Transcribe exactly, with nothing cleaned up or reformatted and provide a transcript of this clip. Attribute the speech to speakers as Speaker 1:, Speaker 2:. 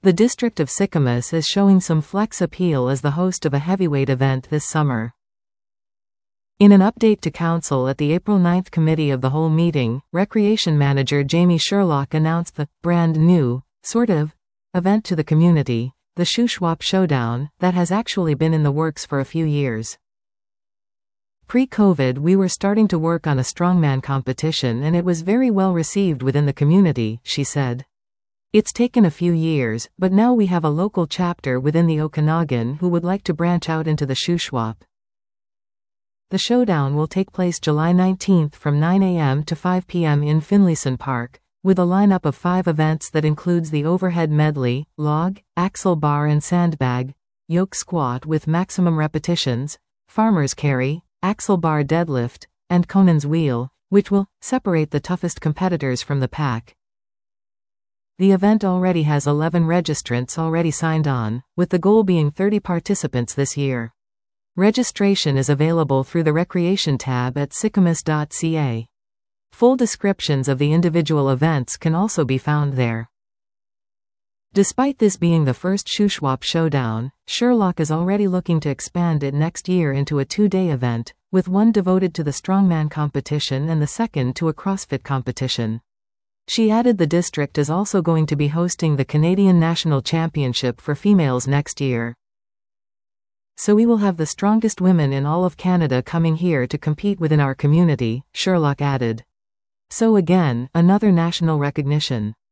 Speaker 1: The district of Sycamus is showing some flex appeal as the host of a heavyweight event this summer. In an update to Council at the April ninth Committee of the Whole meeting, Recreation Manager Jamie Sherlock announced the brand new, sort of, event to the community, the Shuswap Showdown, that has actually been in the works for a few years. Pre-COVID we were starting to work on a strongman competition and it was very well received within the community, she said. It's taken a few years, but now we have a local chapter within the Okanagan who would like to branch out into the Shuswap. The showdown will take place July nineteenth from nine a m to five p m in Finlayson Park, with a lineup of five events that includes the overhead medley, log, axle bar and sandbag, yoke squat with maximum repetitions, farmer's carry, axle bar deadlift, and Conan's wheel, which will separate the toughest competitors from the pack. The event already has eleven registrants already signed on, with the goal being thirty participants this year. Registration is available through the Recreation tab at sycamus dot c a. Full descriptions of the individual events can also be found there. Despite this being the first Shuswap Showdown, Sherlock is already looking to expand it next year into a two-day event, with one devoted to the strongman competition and the second to a CrossFit competition. She added the district is also going to be hosting the Canadian National Championship for females next year. So we will have the strongest women in all of Canada coming here to compete within our community, Sherlock added. So again, another national recognition.